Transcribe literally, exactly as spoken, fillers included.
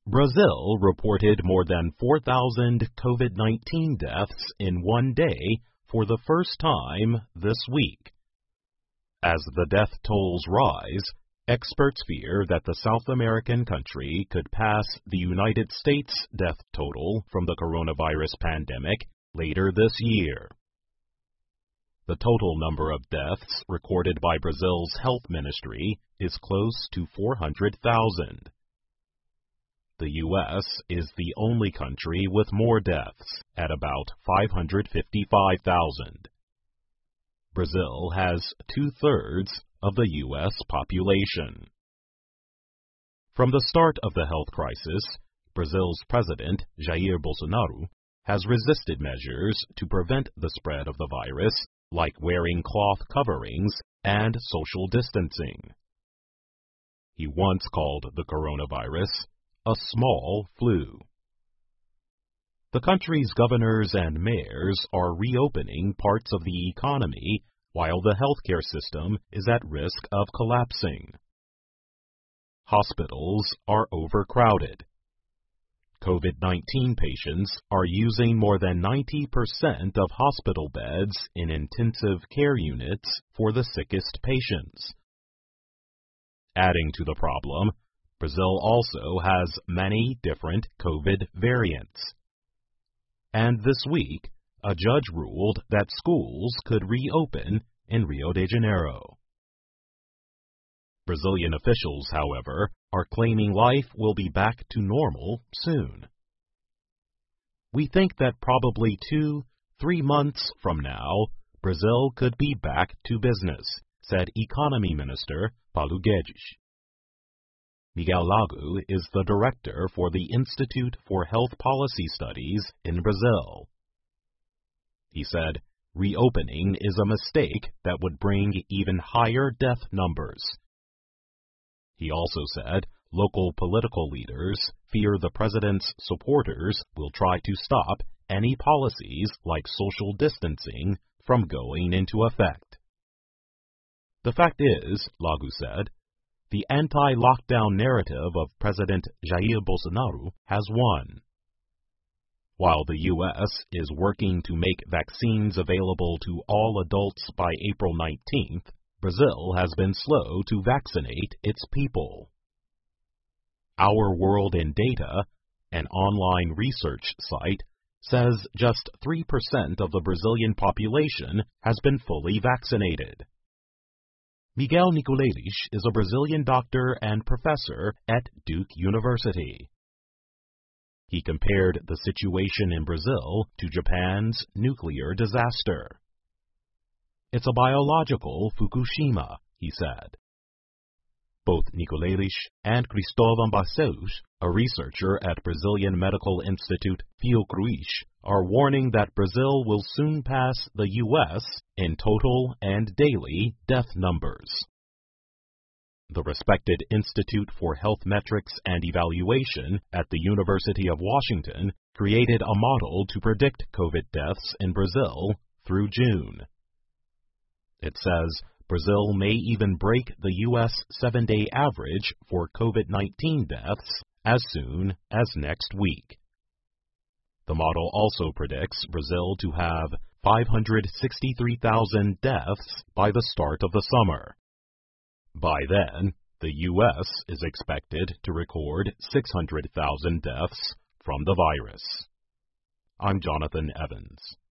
Brazil reported more than four thousand COVID nineteen deaths in one day for the first time this week. As the death tolls rise, experts fear that the South American country could pass the United States death total from the coronavirus pandemic later this year. The total number of deaths recorded by Brazil's health ministry is close to four hundred thousand. The U S is the only country with more deaths, at about five hundred fifty-five thousand. Brazil has two-thirds of the U S population. From the start of the health crisis, Brazil's President, Jair Bolsonaro, has resisted measures to prevent the spread of the virus, like wearing cloth coverings and social distancing. He once called the coronavirus a small flu. The country's governors and mayors are reopening parts of the economy while the healthcare system is at risk of collapsing. Hospitals are overcrowded. COVID nineteen patients are using more than ninety percent of hospital beds in intensive care units for the sickest patients. Adding to the problem, Brazil also has many different COVID variants. And this week, a judge ruled that schools could reopen in Rio de Janeiro. Brazilian officials, however, are claiming life will be back to normal soon. We think that probably two, three months from now, Brazil could be back to business, said Economy Minister Paulo Guedes. Miguel Lago is the director for the Institute for Health Policy Studies in Brazil. He said, reopening is a mistake that would bring even higher death numbers. He also said local political leaders fear the president's supporters will try to stop any policies like social distancing from going into effect. The fact is, Lago said, the anti-lockdown narrative of President Jair Bolsonaro has won. While the U S is working to make vaccines available to all adults by April nineteenth, Brazil has been slow to vaccinate its people. Our World in Data, an online research site, says just three percent of the Brazilian population has been fully vaccinated. Miguel Nicoleles is a Brazilian doctor and professor at Duke University. He compared the situation in Brazil to Japan's nuclear disaster. It's a biological Fukushima, he said. Both Nicoleles and Cristóvão Barcelos, a researcher at Brazilian Medical Institute Fiocruz, are warning that Brazil will soon pass the U S in total and daily death numbers. The respected Institute for Health Metrics and Evaluation at the University of Washington created a model to predict COVID deaths in Brazil through June. It says Brazil may even break the U S seven-day average for COVID nineteen deaths as soon as next week. The model also predicts Brazil to have five hundred sixty-three thousand deaths by the start of the summer. By then, the U S is expected to record six hundred thousand deaths from the virus. I'm Jonathan Evans.